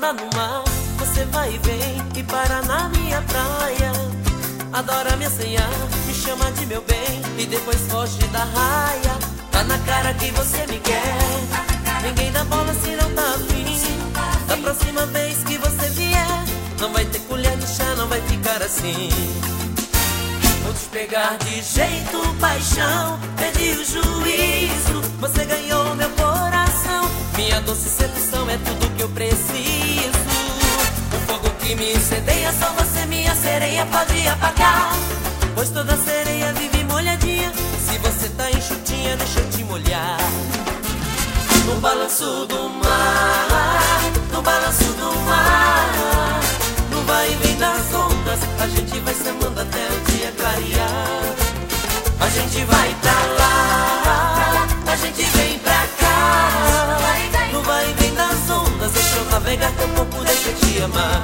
lá no mar, você vai e vem e para na minha praia. Adora me assanhar, me chama de meu bem e depois foge da raia. Tá na cara que você me quer, ninguém dá bola se não tá afim. Da próxima vez que você vier, não vai ter colher de chá, não vai ficar assim. Vou te pegar de jeito, paixão, perdi o juízo. Você ganhou meu coração, minha doce sedução é tudo que eu preciso. O fogo que me incendeia, só você, minha sereia, pode apagar. Pois toda sereia vive molhadinha, se você tá enxutinha, deixa eu te molhar. No balanço do mar, no balanço do mar, no vai e vem das ondas, a gente vai se amando até o dia clarear. A gente vai pra lá, a gente vem pra cá. No vai e vem das ondas, deixa eu navegar teu corpo, deixa eu te amar.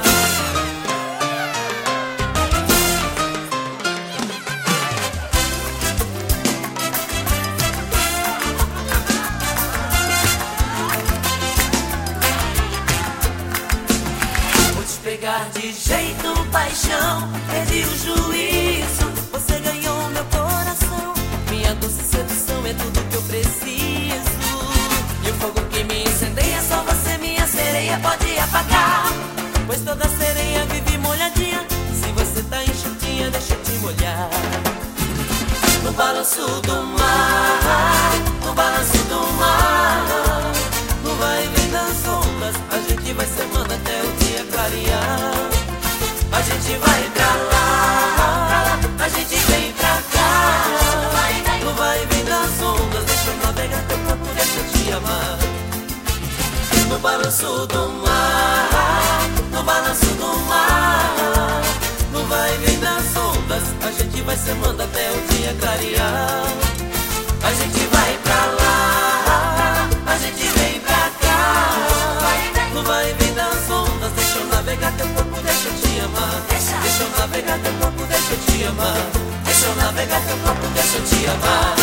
Pegar de jeito, paixão, perdi o juízo. Você ganhou meu coração, minha doce sedução é tudo que eu preciso. E o fogo que me incendeia, só você, minha sereia, pode apagar. Pois toda sereia vive molhadinha, se você tá enxutinha, deixa eu te molhar. No balanço do mar, no balanço do mar, no vai e vem das ondas, a gente vai se amando até o dia clarear. A gente vai pra lá, a gente vem pra cá. No vai e vem das ondas, deixa eu navegar teu corpo, deixa eu te amar. No balanço do mar, no balanço do mar, no vai e vem das ondas, a gente vai se amando até o dia clarear. A gente vai pra lá, a gente vem pra cá. No vai e vem das ondas, deixa eu navegar teu corpo, deixa eu te amar. Deixa eu navegar teu corpo, deixa eu te amar. Deixa eu navegar teu corpo, deixa eu te amar.